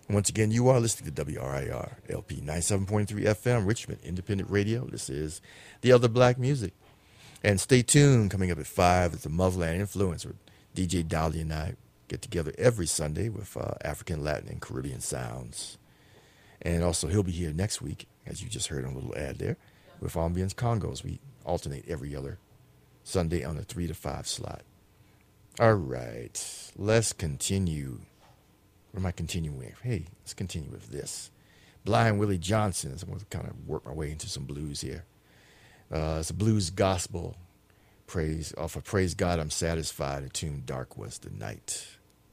Once again, you are listening to WRIR LP 97.3 FM, Richmond Independent Radio. This is The Elder Black Music. And stay tuned. Coming up at 5 is the Motherland Influence with DJ Dolly and I get together every Sunday with African, Latin, and Caribbean sounds. And also, he'll be here next week, as you just heard on a little ad there, with Ambience Congos. We alternate every other Sunday on the 3 to 5 slot. All right, let's continue. What am I continuing with? Hey, let's continue with this. Blind Willie Johnson. I'm going to kind of work my way into some blues here. It's a blues gospel. Praise God, I'm satisfied. The tune Dark Was the Night.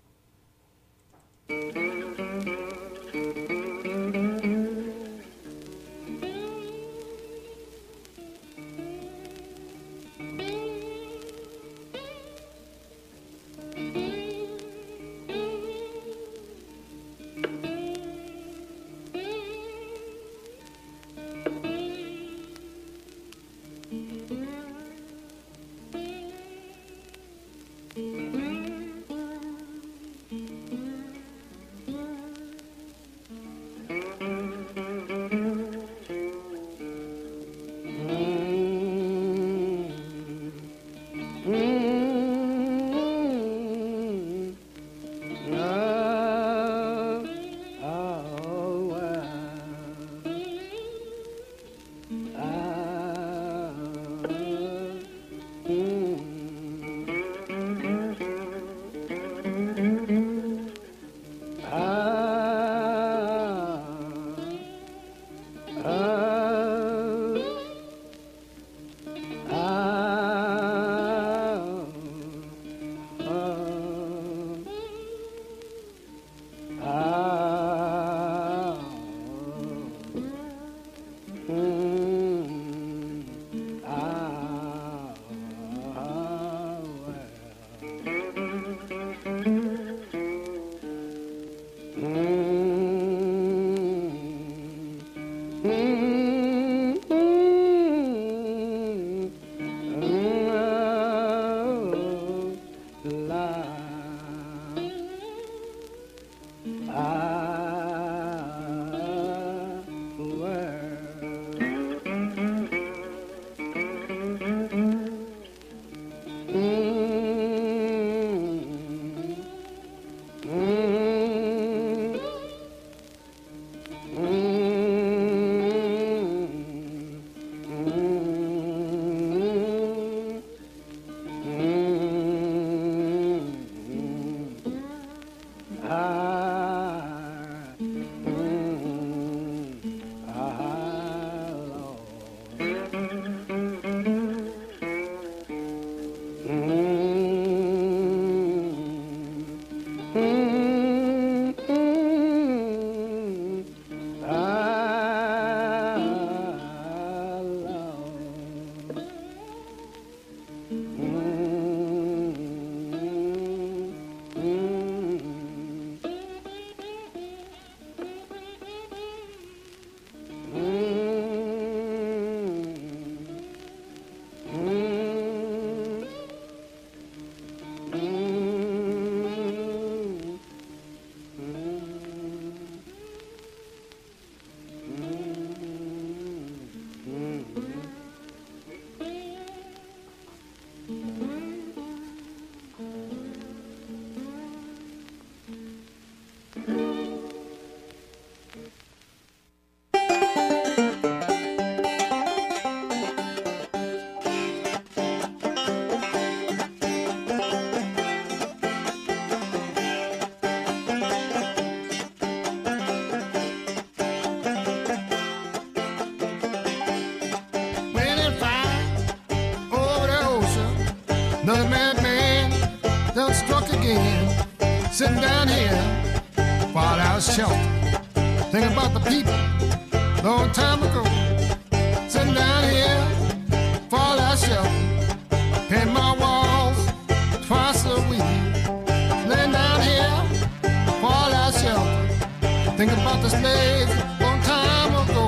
Another madman done struck again. Sitting down here, while I was sheltered, thinking about the people long time ago. Sitting down here, while I was sheltered, paint my walls twice a week. Laying down here, while I was sheltered, thinking about the slaves long time ago.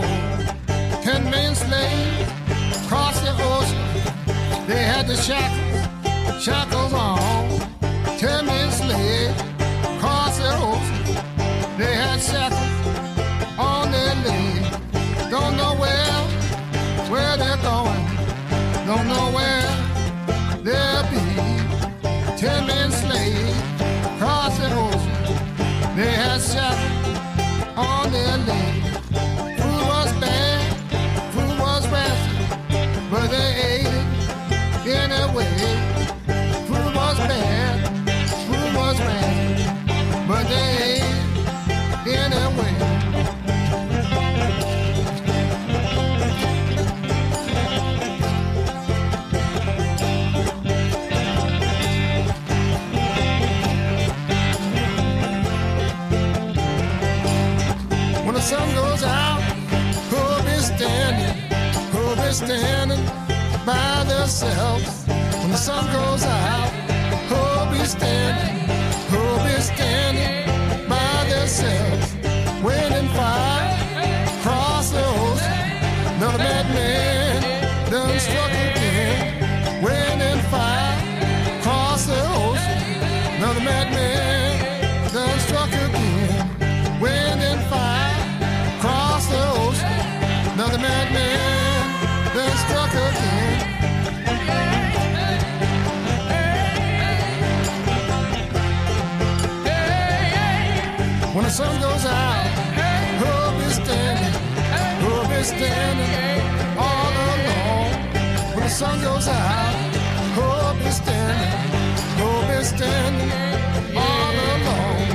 10 million slaves across the ocean, they had the shackles on. 10 million slaves across the ocean, they had shackles on their legs. Don't know where they're going. Don't know where they'll be. 10 men slaves across the ocean. They had shackles on their legs. Food was bad, food was rancid, but they ate it anyway. Food was bad, food was rancid, but they ate it anyway. When the sun goes out, who'll be standing by themselves? When the sun goes out, who'll be standing by themselves? Waiting fire across the ocean. Another madman done struck again. Waiting fire across the ocean. Another madman done struck again. Waiting fire across the ocean. Another madman done struck again. When the sun goes out, who'll be standing all alone. When the sun goes out, who'll be standing all alone.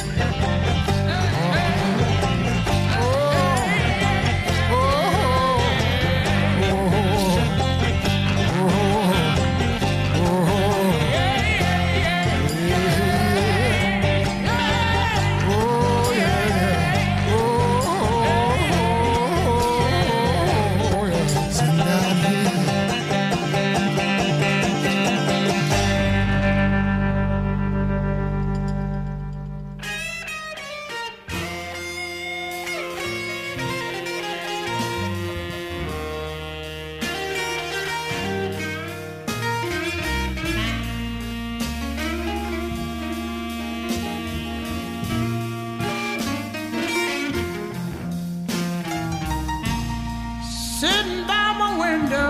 Sitting by my window,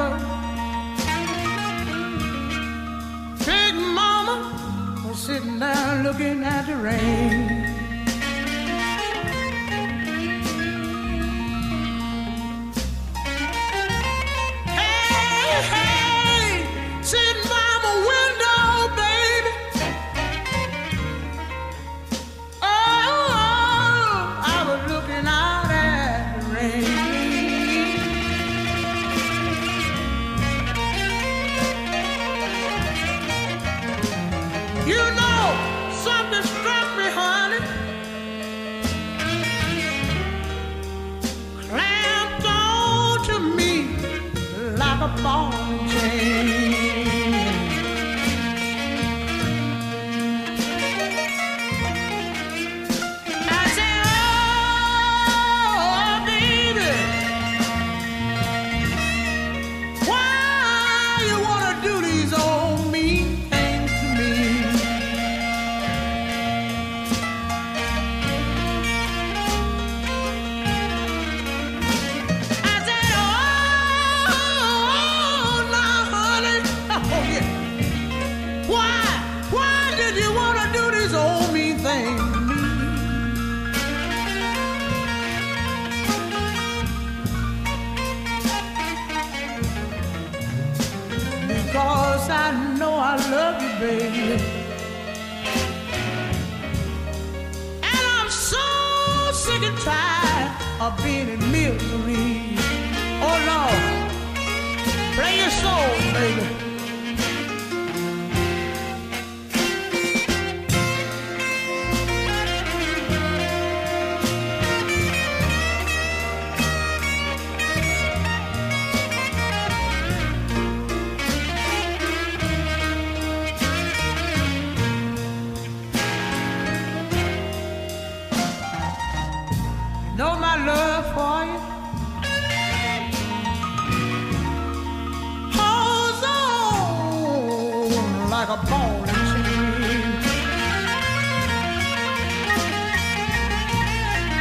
Big Mama was sitting there looking at the rain. Hey, hey, sitting by my window, baby. Oh, I was looking out at the rain. You know, something struck me, honey. Clamped on to me like a ball and chain. I said, oh, baby, why you wanna do these old mean things to me? Because I know I love you, baby. And I'm so sick and tired of being in misery. Oh, Lord, play your soul, baby. Know my love for you holds on like a ball and chain.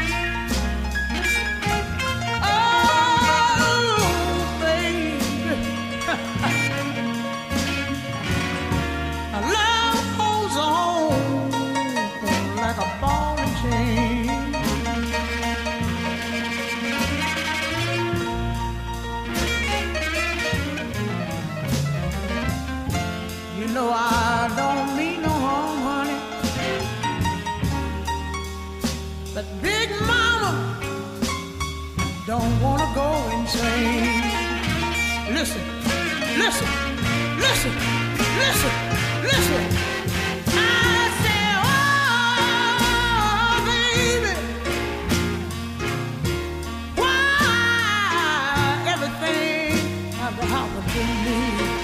Big Mama don't wanna go insane. Listen, listen, listen, listen, listen. I say, oh, baby, why everything had to happen to me?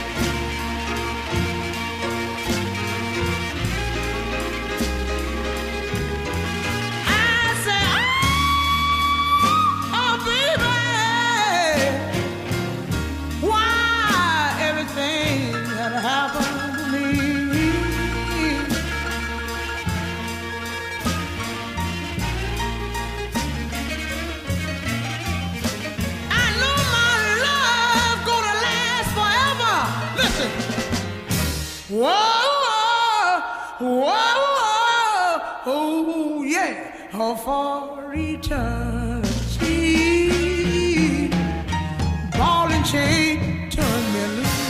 Oh yeah, for eternity. Ball and chain turn me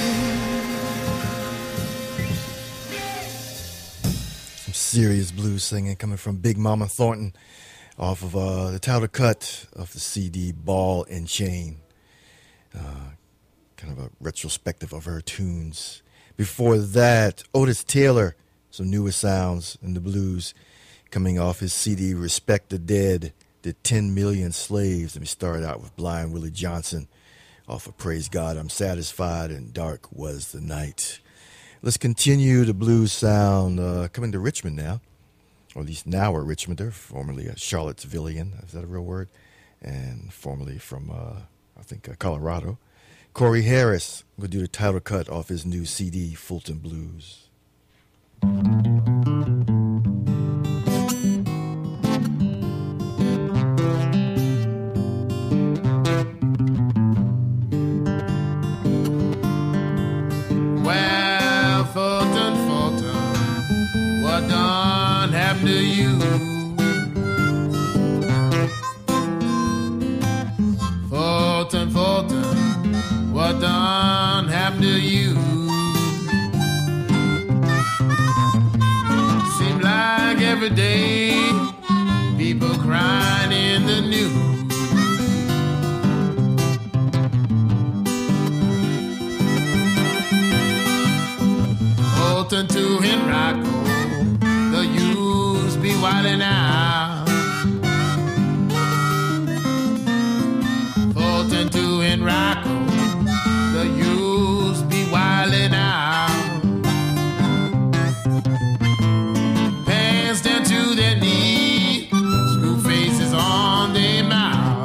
loose. Some serious blues singing coming from Big Mama Thornton off of the title cut of the CD Ball and Chain. Kind of a retrospective of her tunes. Before that, Otis Taylor, some newer sounds in the blues, coming off his CD Respect the Dead, the 10 Million Slaves. Let me start out with Blind Willie Johnson off of Praise God, I'm Satisfied, and Dark Was the Night. Let's continue the blues sound coming to Richmond now, or at least now a Richmonder, formerly a Charlottesvillian, is that a real word? And formerly from, I think, Colorado. Corey Harris will do the title cut off his new CD, Fulton Blues. Well, Fulton, Fulton, what done happened to you? Fulton, Fulton, what done happened to you? Seems like every day people crying in the news. Fulton to Henrico, the youths be wildin' out. Fulton to Henrico, the youths be wildin' out. Pants down to their knees, screw faces on their mouths.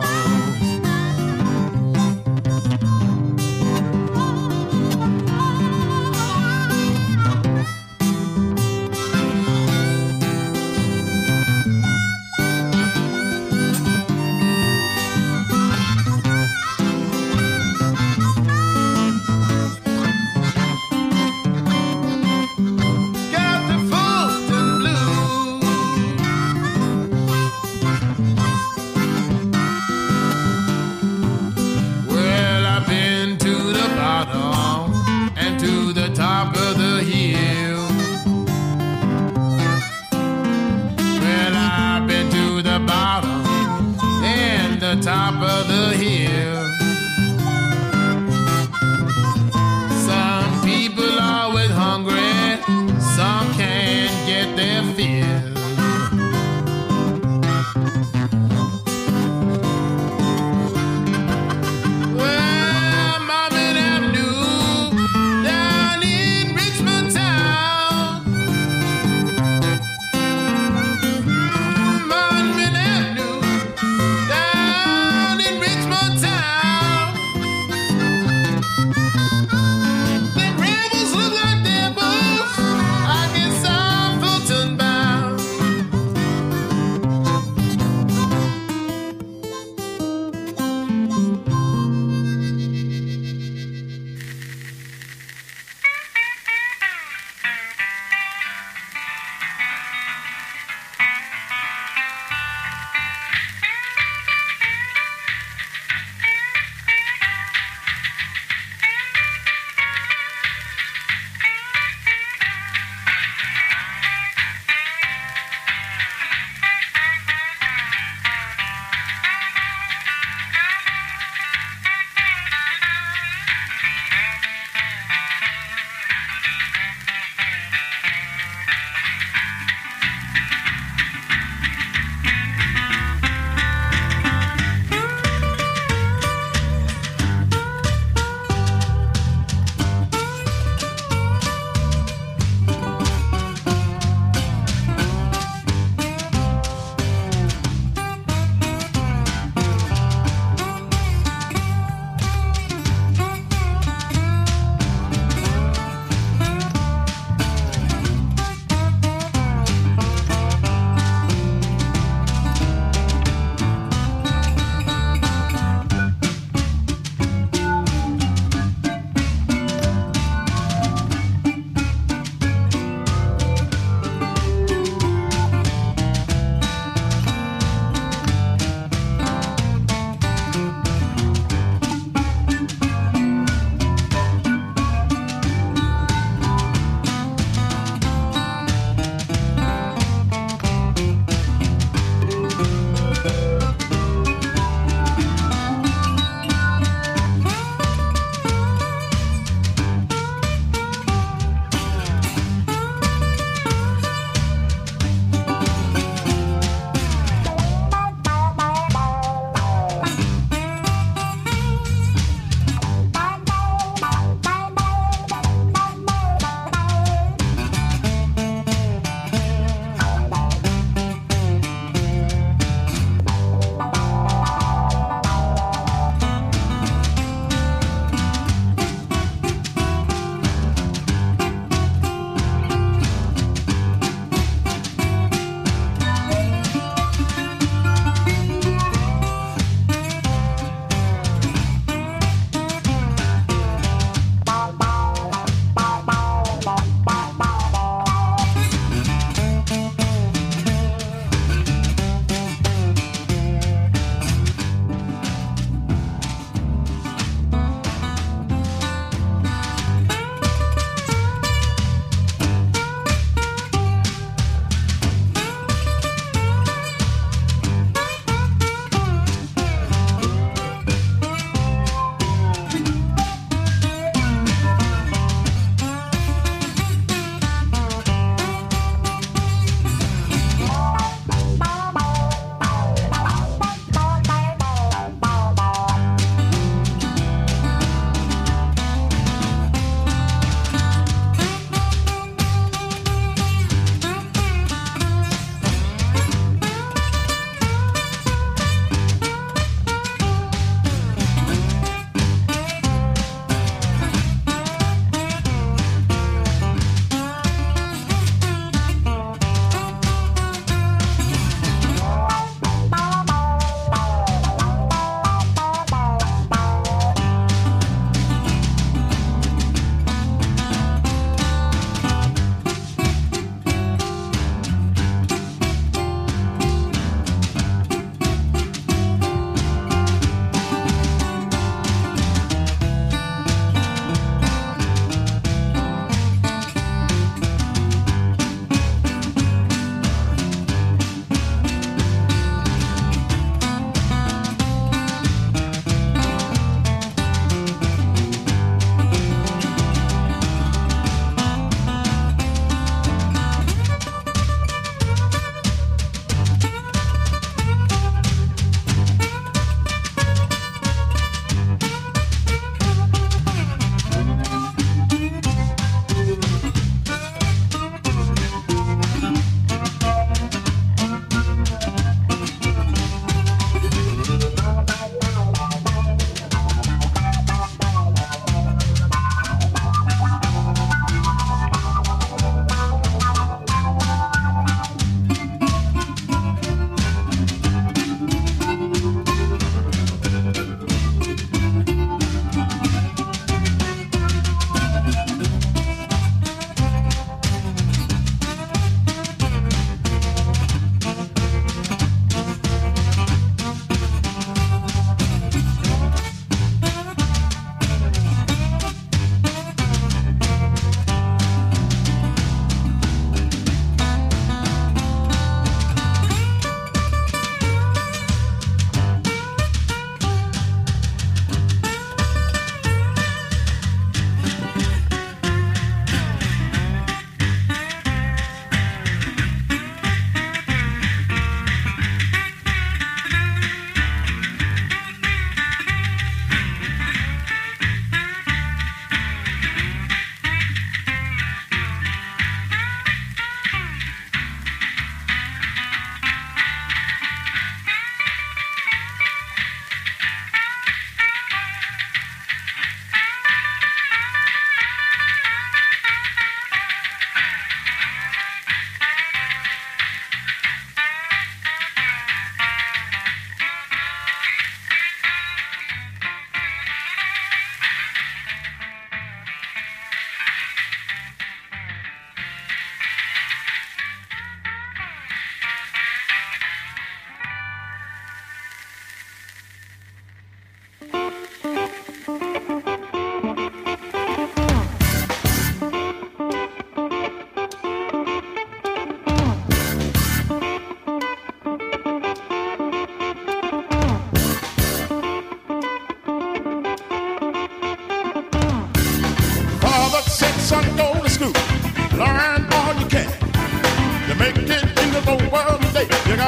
Top of the hill. Some people always hungry, some can't get their fill. Well, Marvin Avenue down in Richmond town. Marvin Avenue down in Richmond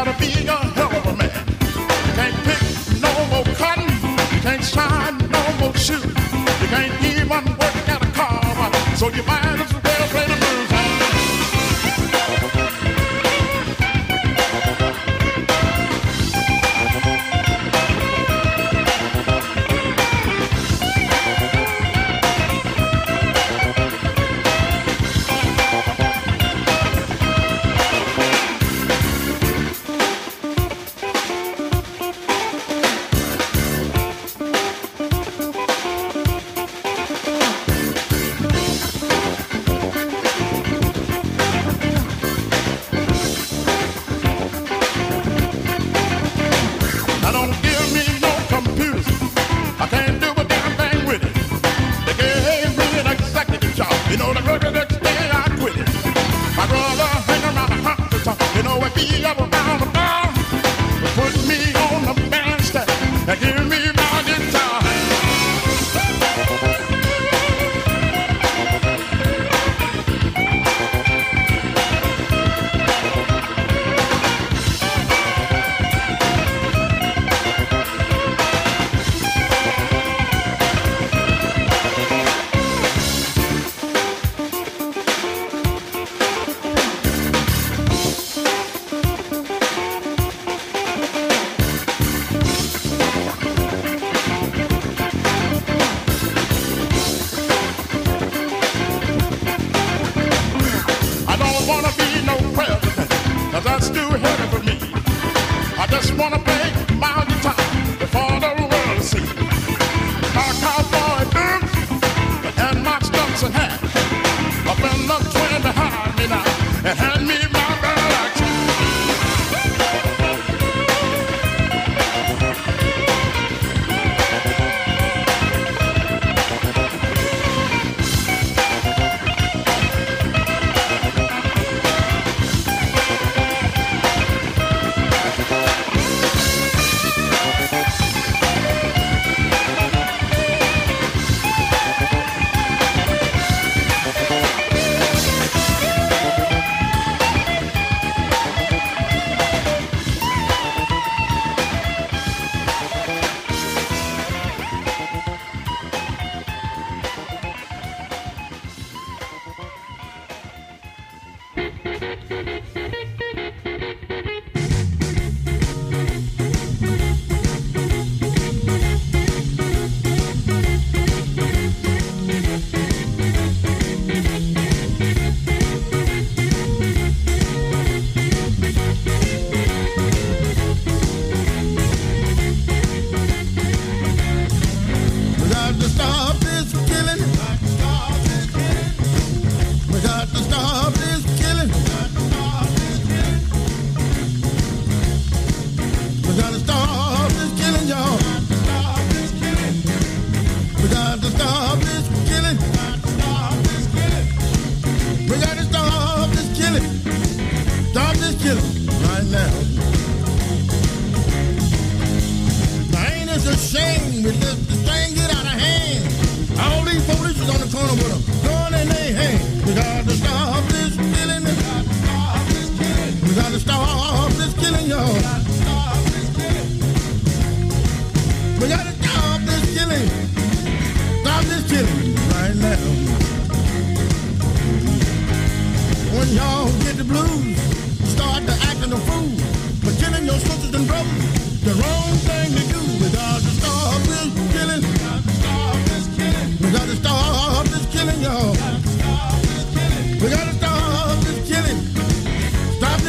to be a hell of a man. You can't pick no more cotton, you can't shine no more shoes, you can't even work at a car, so you might as well play the blues.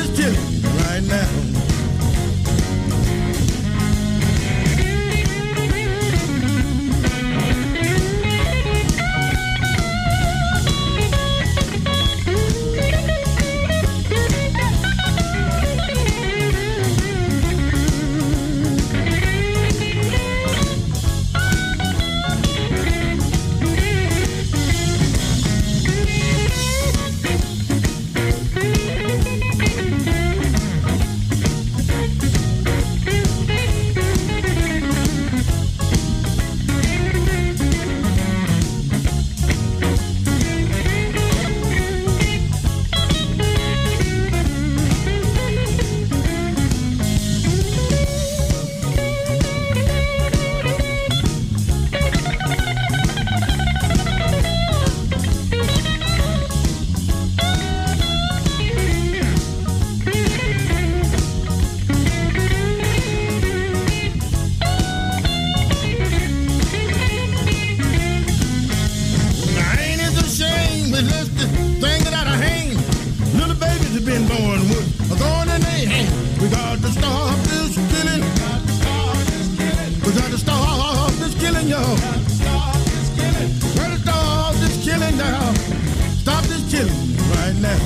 Right now. We got to stop this killing, y'all. Got to stop this killing now. Stop this killing right now.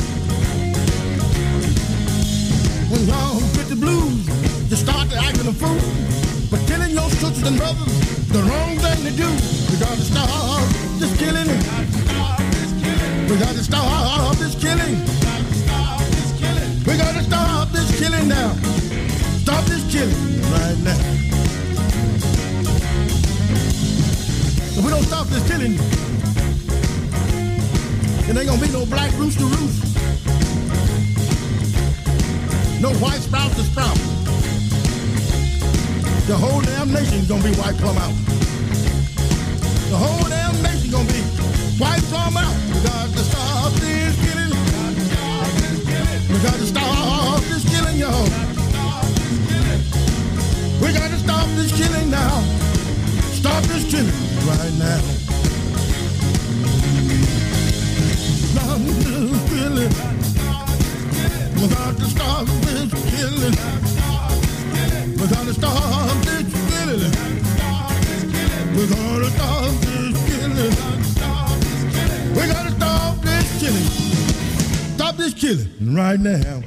When y'all get the blues, you start to acting a fool. But killing your sisters and brothers, the wrong thing to do. We got to stop this killing. We got to stop this killing. We got to stop this killing now. Stop this killing right now. If we don't stop this killing, it ain't gonna be no black rooster roost. No white sprout to sprout. The whole damn nation's gonna be white plum out. The whole damn nation's gonna be white plum out. We got to stop this killing. We got to stop this killing, y'all. We got to stop this killing now. Stop this killing right now. Stop this killing. We got to stop this killing. We got to stop this killing. We got to stop this killing. We got to stop this killing. Stop this killing right now.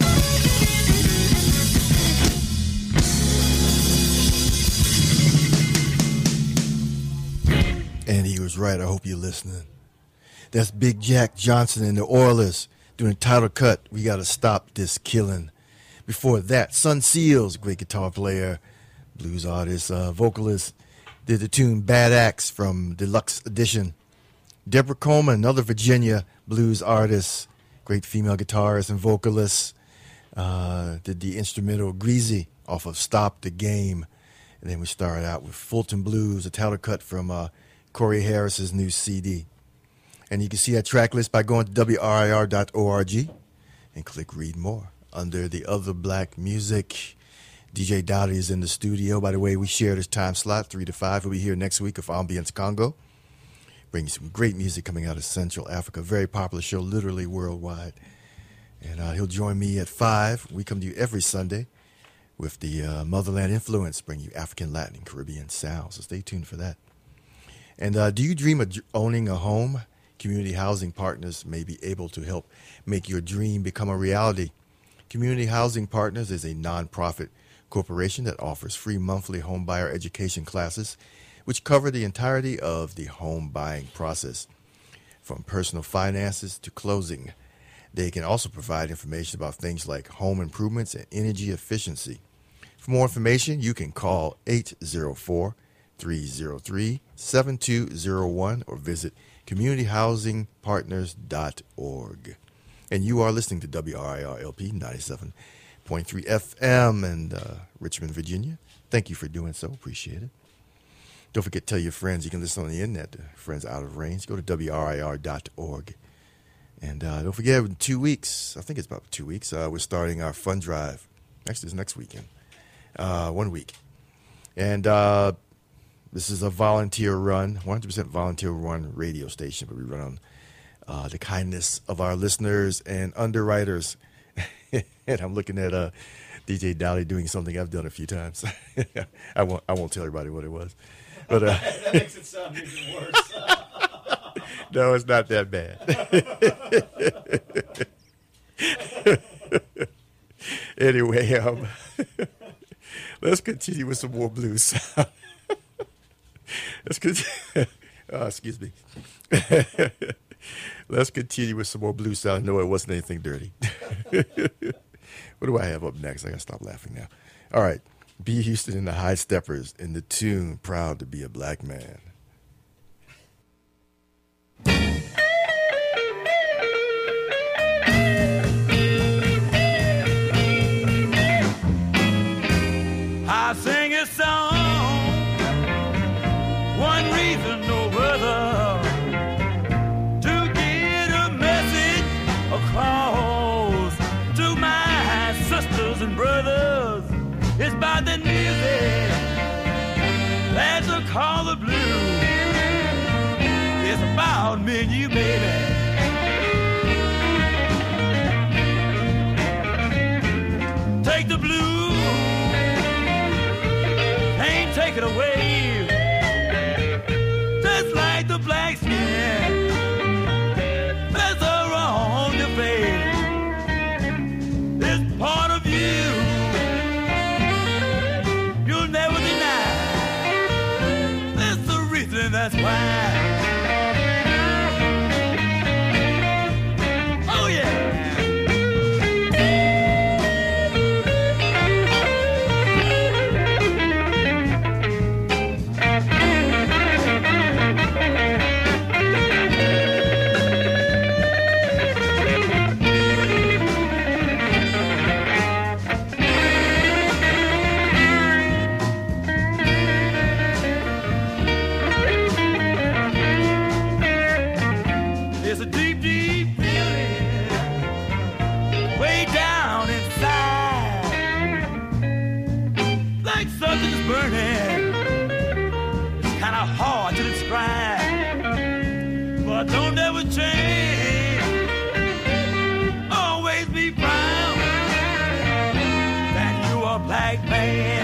And he was right. I hope you're listening. That's Big Jack Johnson and the Oilers doing title cut. We got to stop this killing. Before that, Sun Seals, great guitar player, blues artist, vocalist, did the tune Bad Axe from Deluxe Edition. Deborah Coleman, another Virginia blues artist, great female guitarist and vocalist, did the instrumental Greasy off of Stop the Game. And then we started out with Fulton Blues, a title cut from Corey Harris's new CD. And you can see that track list by going to WRIR.org and click Read More. Under the other black music, DJ Dowdy is in the studio. By the way, we share this time slot, 3 to 5. We'll be here next week with Ambience Congo. Bringing some great music coming out of Central Africa. Very popular show, literally worldwide. And he'll join me at 5. We come to you every Sunday with the Motherland Influence, bring you African, Latin, and Caribbean sounds. So stay tuned for that. And do you dream of owning a home? Community Housing Partners may be able to help make your dream become a reality. Community Housing Partners is a nonprofit corporation that offers free monthly home buyer education classes, which cover the entirety of the home buying process, from personal finances to closing. They can also provide information about things like home improvements and energy efficiency. For more information, you can call 804-303-7201 or visit communityhousingpartners.org. And you are listening to WRIR LP 97.3 FM in Richmond, Virginia. Thank you for doing so. Appreciate it. Don't forget to tell your friends. You can listen on the internet. Friends out of range. Go to WRIR.org. And don't forget, in 2 weeks, I think it's about 2 weeks, we're starting our fund drive. Actually, it's next weekend. 1 week. And this is a volunteer run, 100% volunteer run radio station, but we run on the kindness of our listeners and underwriters. And I'm looking at DJ Dolly doing something I've done a few times. I won't tell everybody what it was. But that makes it sound even worse. No, it's not that bad. Anyway, let's continue with some more blues. Let's continue. Excuse me. Let's continue with some more blues sound. No, it wasn't anything dirty. What do I have up next? I gotta stop laughing now. All right, B. Houston and the High Steppers in the tune "Proud to Be a Black Man." I sing a song, one reason no other, to get a message across to my sisters and brothers. It's about the music that's a call the blues. It's about me and you, baby. Take the blues, ain't take take it away. Just like the black skin, that's on your face. This part of you, you'll never deny. That's the reason, that's why. Don't ever change. Always be proud that you are a black man.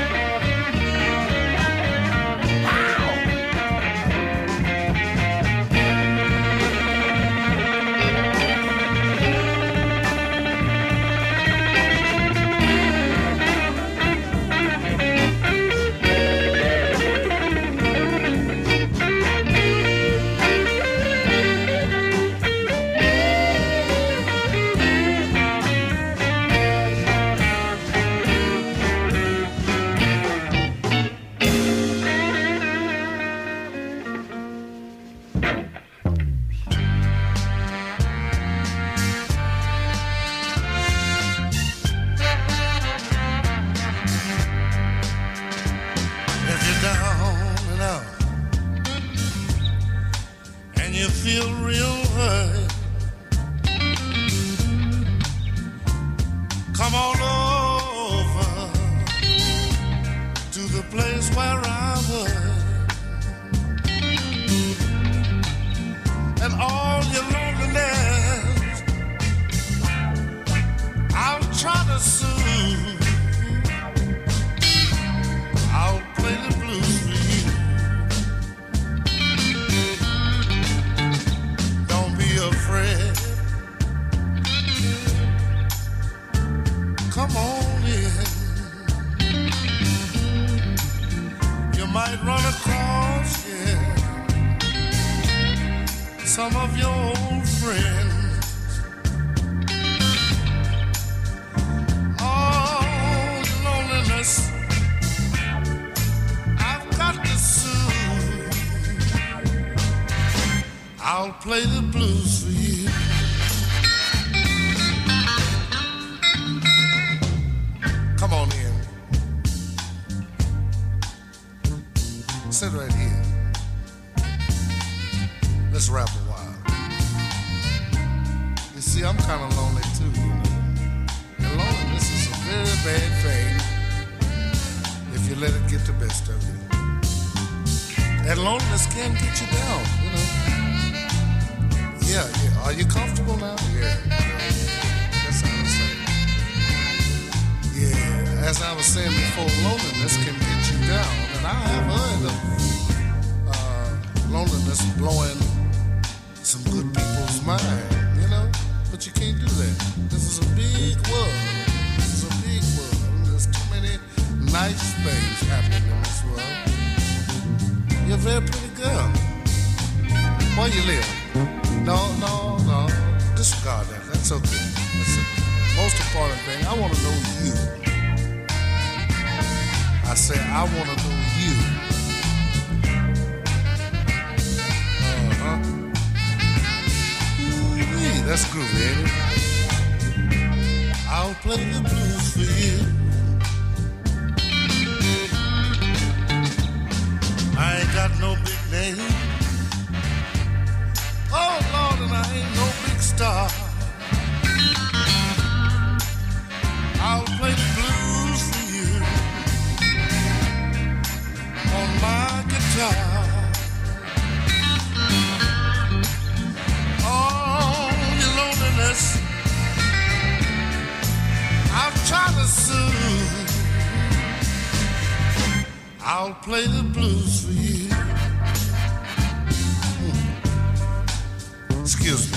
Play the blues for you. Come on in. Sit right here. Let's rap a while. You see, I'm kind of lonely too, you know. And loneliness is a very bad thing if you let it get the best of you. And loneliness can get you down, you know. Yeah, yeah. Are you comfortable now? Yeah. That's how I say. Yeah. As I was saying before, loneliness can get you down. And I have heard of loneliness blowing some good people's mind, you know? But you can't do that. This is a big world. This is a big world. There's too many nice things happening in this world. You're a very pretty girl. Where you live? No. Disregard that. That's okay. That's the most important thing. I want to know you. I say I want to know you. Ooh-wee, that's groovy, ain't it? I'll play the blues for you. I ain't got no big name. Oh, Lord, and I ain't no big star. I'll play the blues for you on my guitar. Oh, your loneliness, I've tried to soothe. I'll play the blues for you. Excuse me.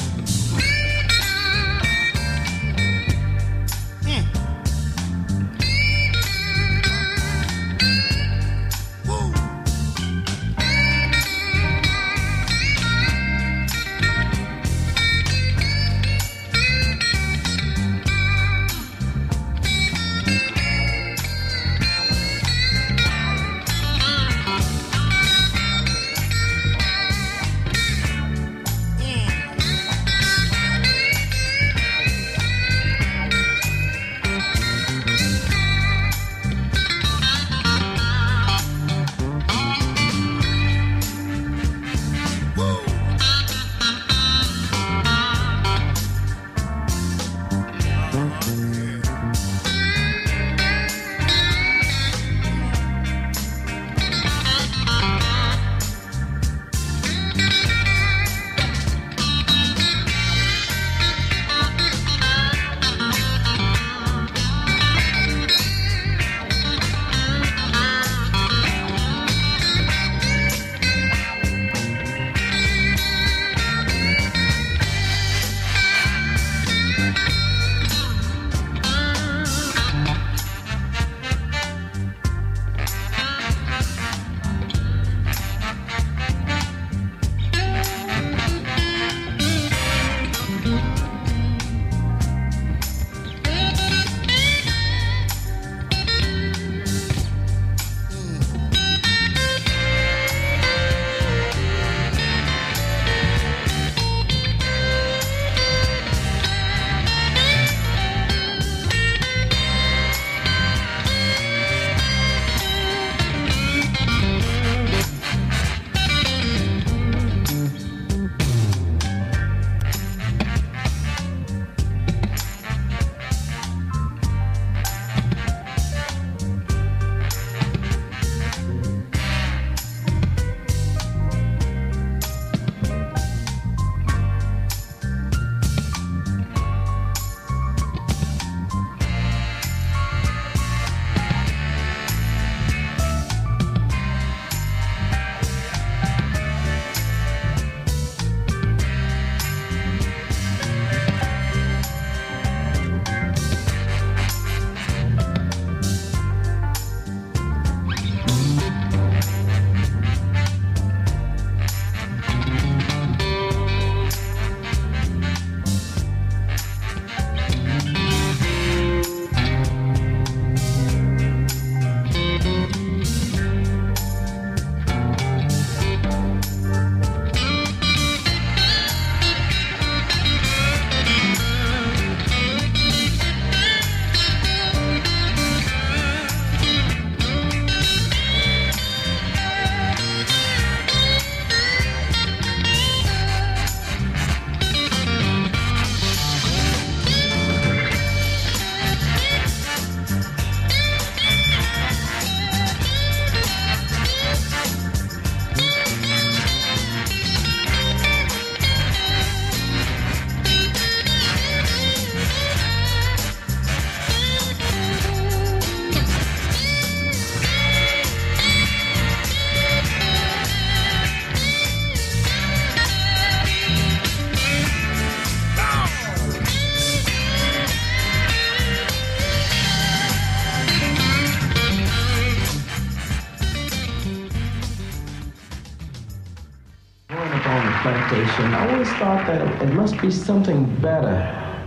plantation, I always thought that it must be something better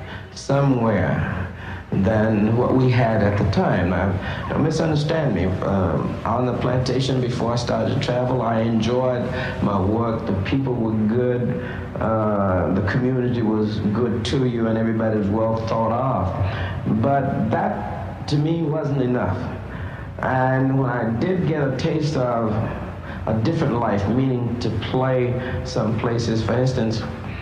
somewhere than what we had at the time. Now, don't misunderstand me. On the plantation, before I started to travel, I enjoyed my work. The people were good. The community was good to you, and everybody was well thought of. But that, to me, wasn't enough. And when I did get a taste of a different life, meaning to play some places, for instance,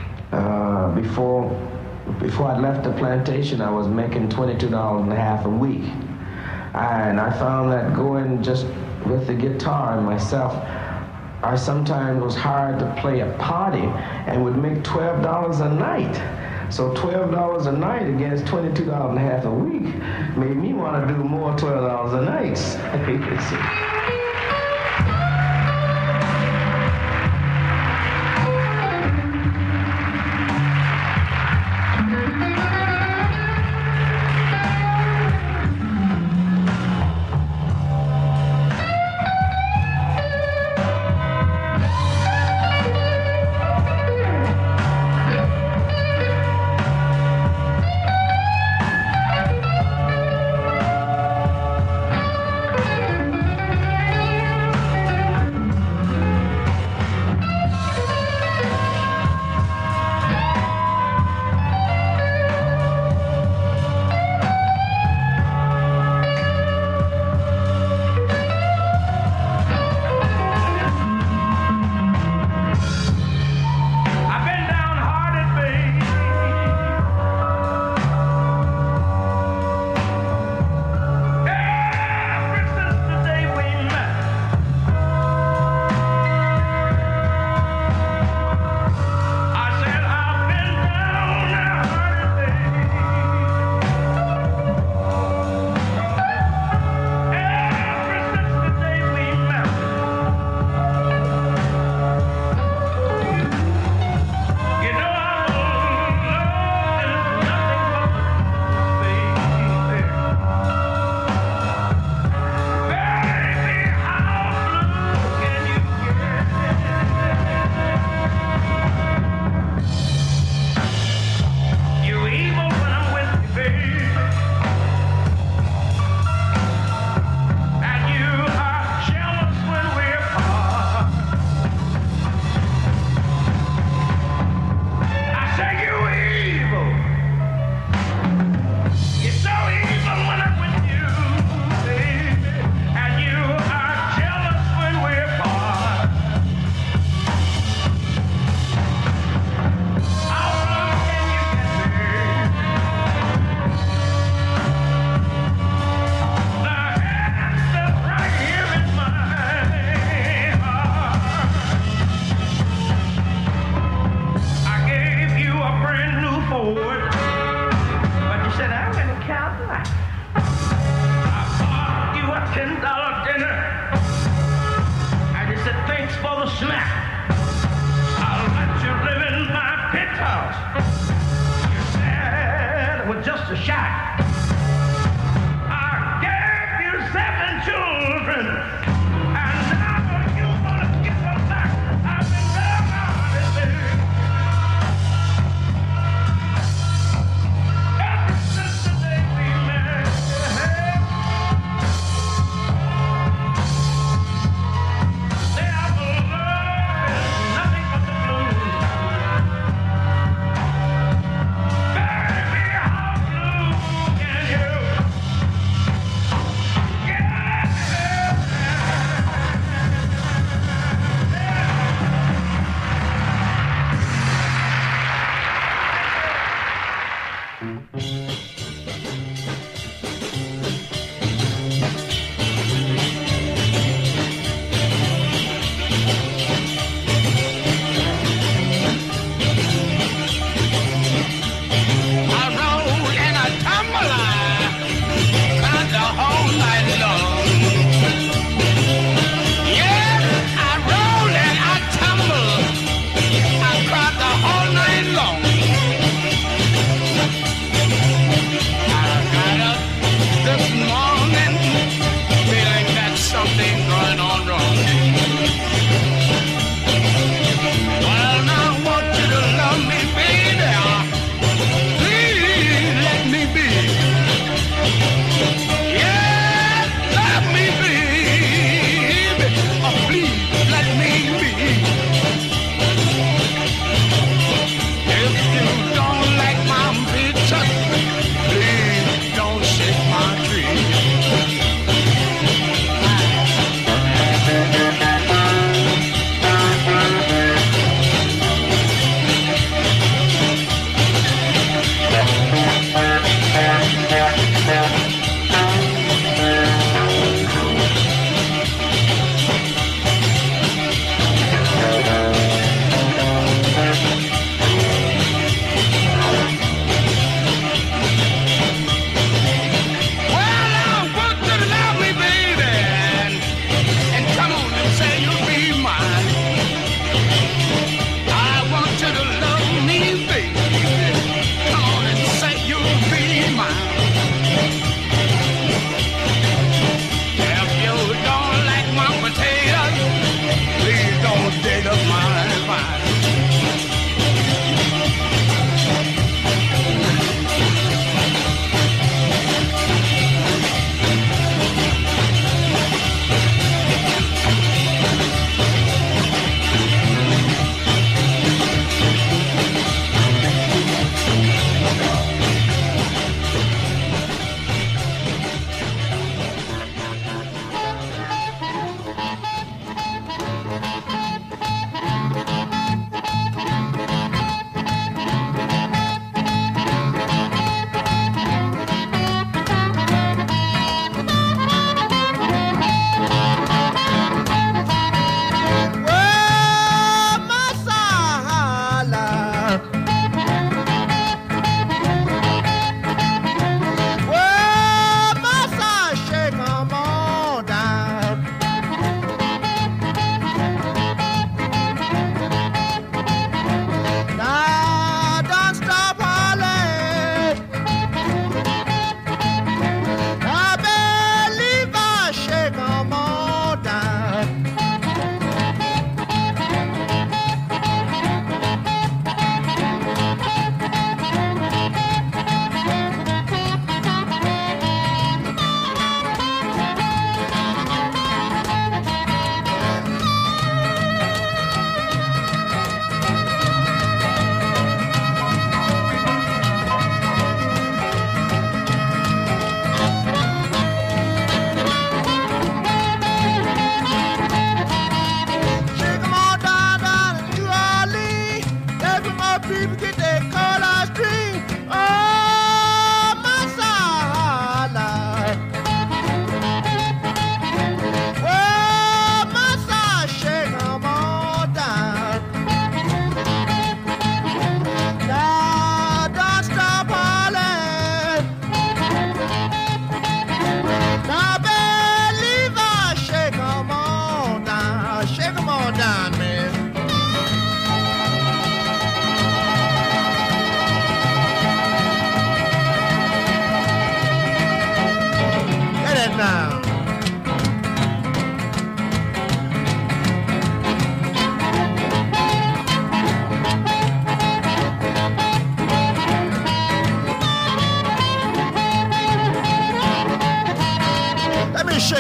before I left the plantation, I was making $22.50 a week. And I found that going just with the guitar and myself, I sometimes was hired to play a party and would make $12 a night. So $12 a night against $22.50 a week made me want to do more $12 a night. smack. I'll let you live in my penthouse. You said it was just a shack. I gave you 7 children, and now you're gonna get them back. I've been very honest, baby. Ever since the day we met, say our love is nothing but the blues. Baby, how blue can you get? I roll and I tumble, I the whole night long. Yeah, I roll and I tumble, I cried the whole night long. I got up this morning feeling that something going on wrong. Well, now I want you to love me, baby. Please let me be. Yeah, love me, baby. Oh, please let me be. If you don't like my picture, please don't shake my tree.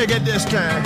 dig it this time.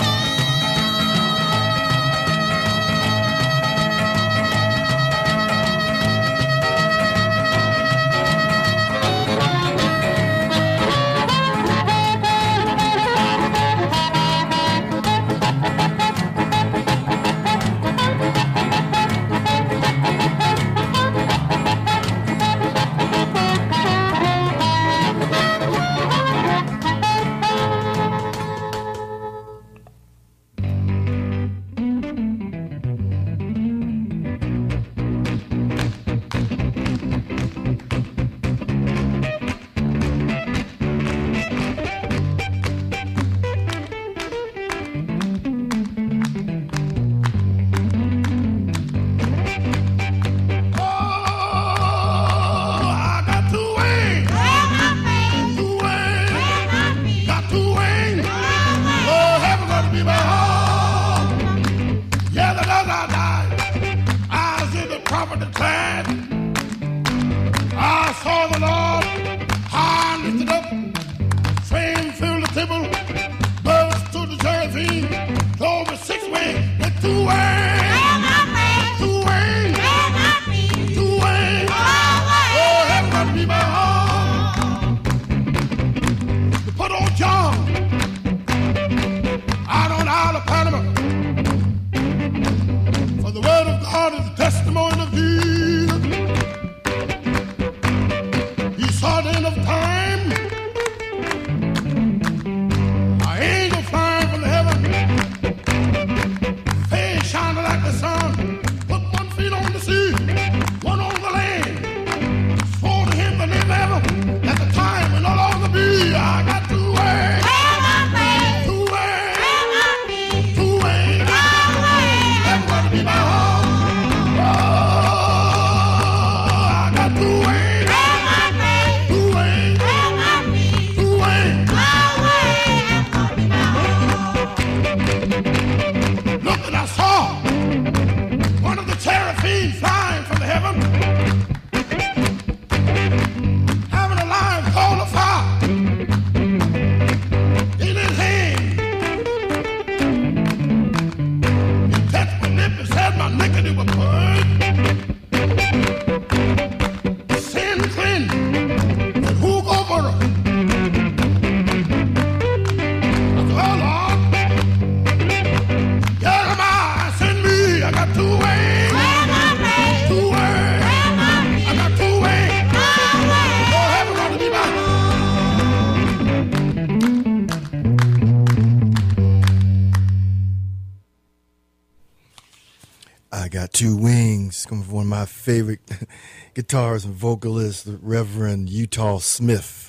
Favorite guitarist and vocalist, the Reverend Utah Smith.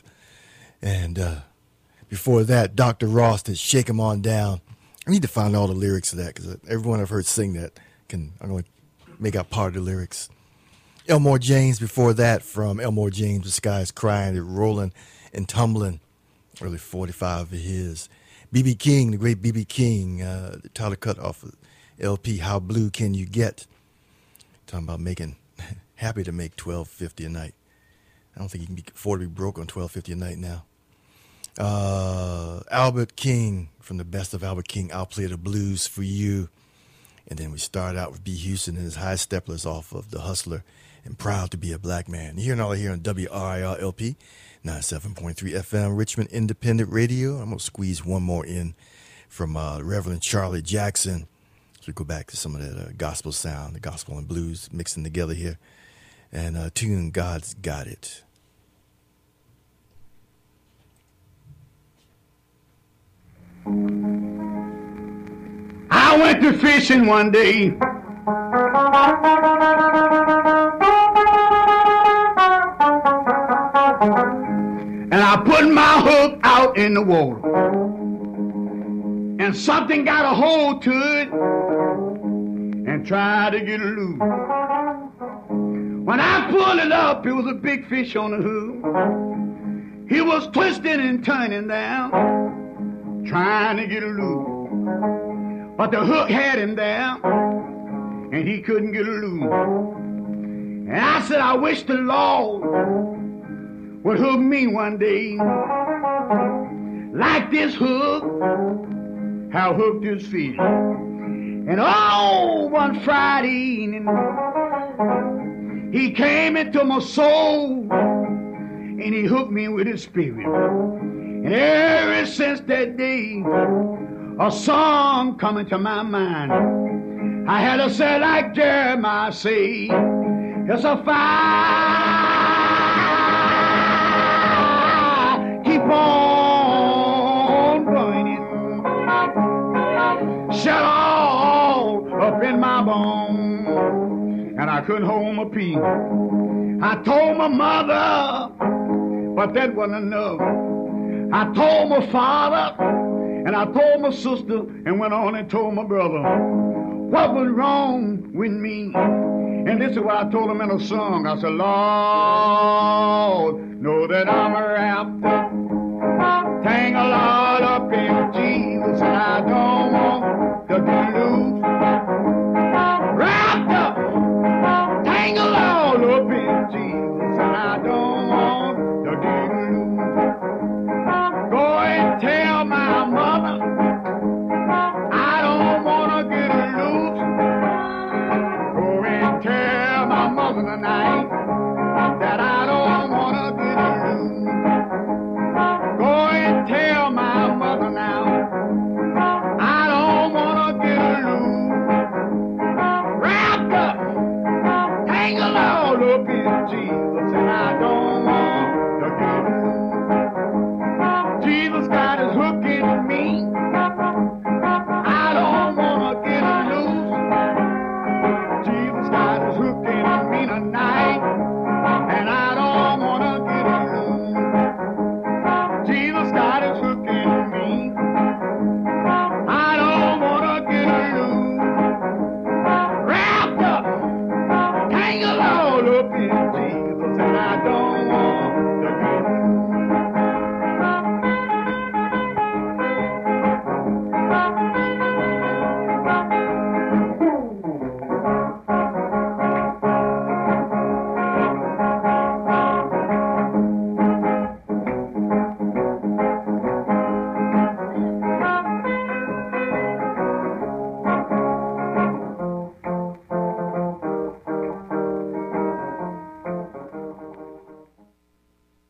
And before that, Dr. Ross did Shake 'Em On Down. I need to find all the lyrics of that because everyone I've heard sing that I'm going to make out part of the lyrics. Elmore James before that, from Elmore James, The Sky Is Crying, Rolling and Tumbling, early 45 of his. B.B. King, the great B.B. King, the title cut off of LP, How Blue Can You Get? Talking about making happy to make $12.50 a night. I don't think you can afford to be broke on $12.50 a night now. Albert King, from the best of Albert King, I'll Play the Blues for You. And then we start out with B. Houston and his High Steppers off of The Hustler and Proud to Be a Black Man. You're hearing all here on WRIR LP, 97.3 FM, Richmond Independent Radio. I'm going to squeeze one more in from Reverend Charlie Jackson. So we go back to some of that gospel sound, the gospel and blues mixing together here. And tune God's Got It. I went to fishing one day. And I put my hook out in the water. And something got a hold to it and tried to get it loose. When I pulled it up, it was a big fish on the hook. He was twisting and turning down, trying to get it loose. But the hook had him down, and he couldn't get it loose. And I said, I wish the Lord would hook me one day. like this hook, how hooked his feet. And oh, one Friday evening, he came into my soul and he hooked me with his spirit. And ever since that day, a song come into my mind. I had to say like Jeremiah say, it's a fire, keep on burning, shut all up in my bones, and I couldn't hold my peace. I told my mother, but that wasn't enough. I told my father, and I told my sister, and went on and told my brother what was wrong with me. And this is what I told him in a song. I said, Lord, know that I'm wrapped up, tangled all up in Jesus, and I don't want